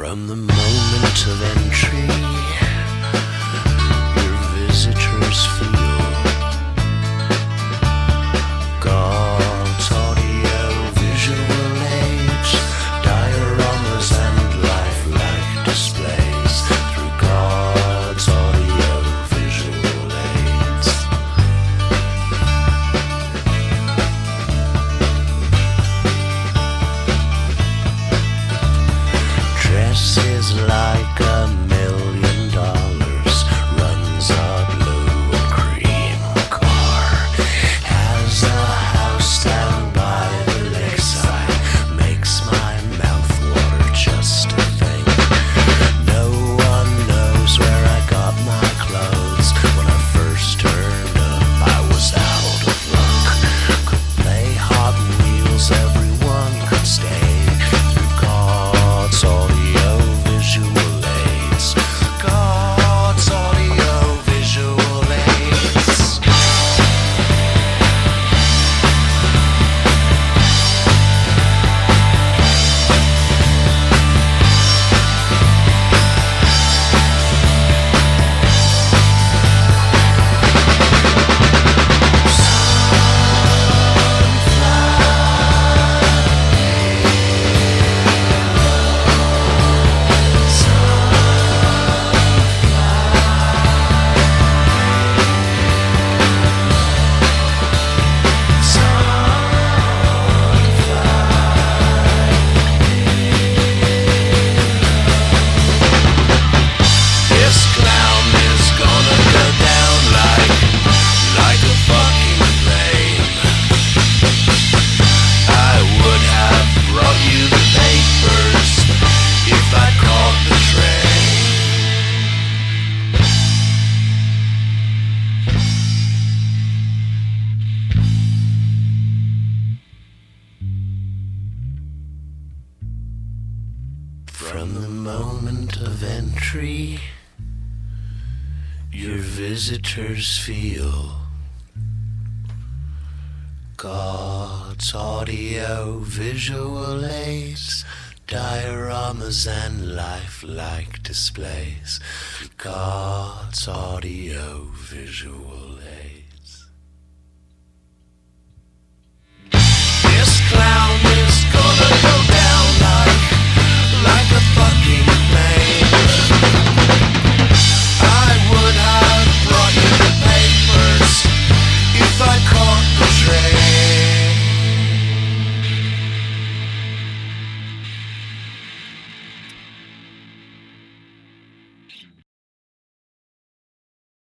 From the moment of entry, your visitors feel God's audio-visual age, dioramas and lifelike displays through God's audio-visual aids. Dresses like $1 million, runs a blue and cream car, has a house down by the lakeside, makes my mouth water just to think. No one knows where I got my clothes. When I first turned up, I was out of luck. Could play Hot Wheels, everyone could stay through God's audio-visual aids. God's audio-visual aids. This clown is gonna go down like a fucking plane. I would have brought you the papers if I'd caught the train. From the moment of entry, your visitors feel God's audio-visual aids, dioramas and lifelike displays. God's audio-visual aids.